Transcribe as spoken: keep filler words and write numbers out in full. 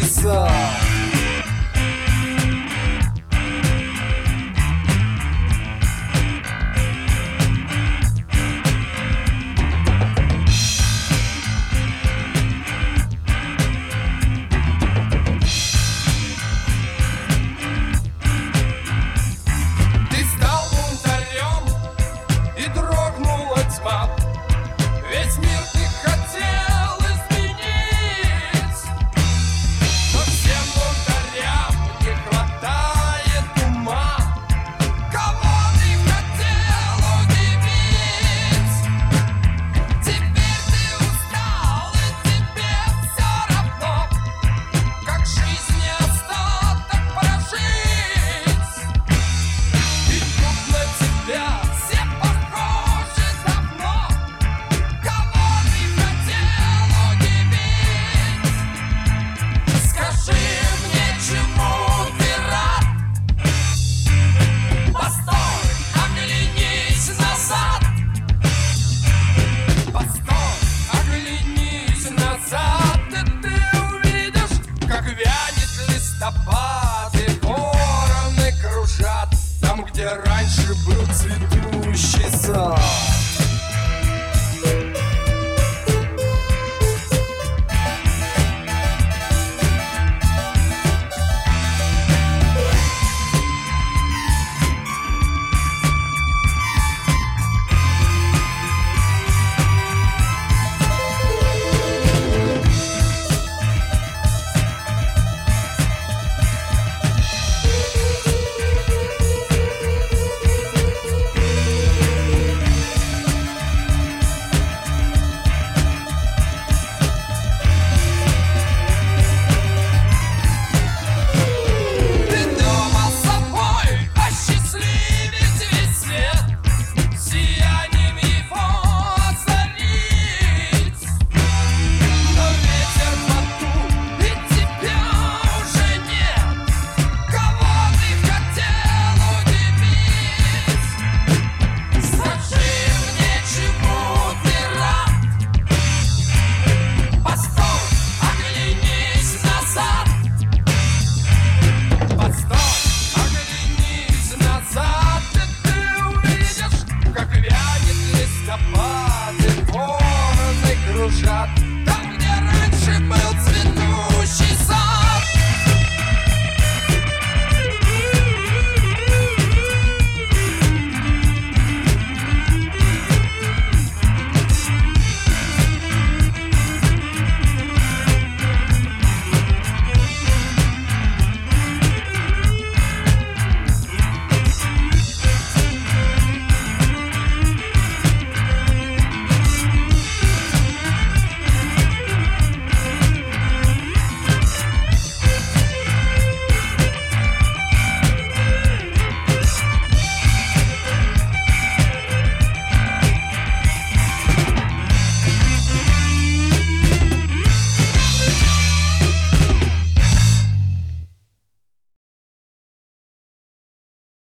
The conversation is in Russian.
сад. Весь мир ты хотел изменить, но всем бунтарям не хватает ума. Кого ты хотел удивить? Теперь ты устал, и тебе все равно, как жизни остаток прожить. Идут на тебя все похожи давно. Кого ты хотел удивить? Скажи мне, чему ты рад? Постой, оглянись назад. Постой, оглянись назад, и ты увидишь, как вянет листопад, и вороны кружат там, где раньше был цветущий сад.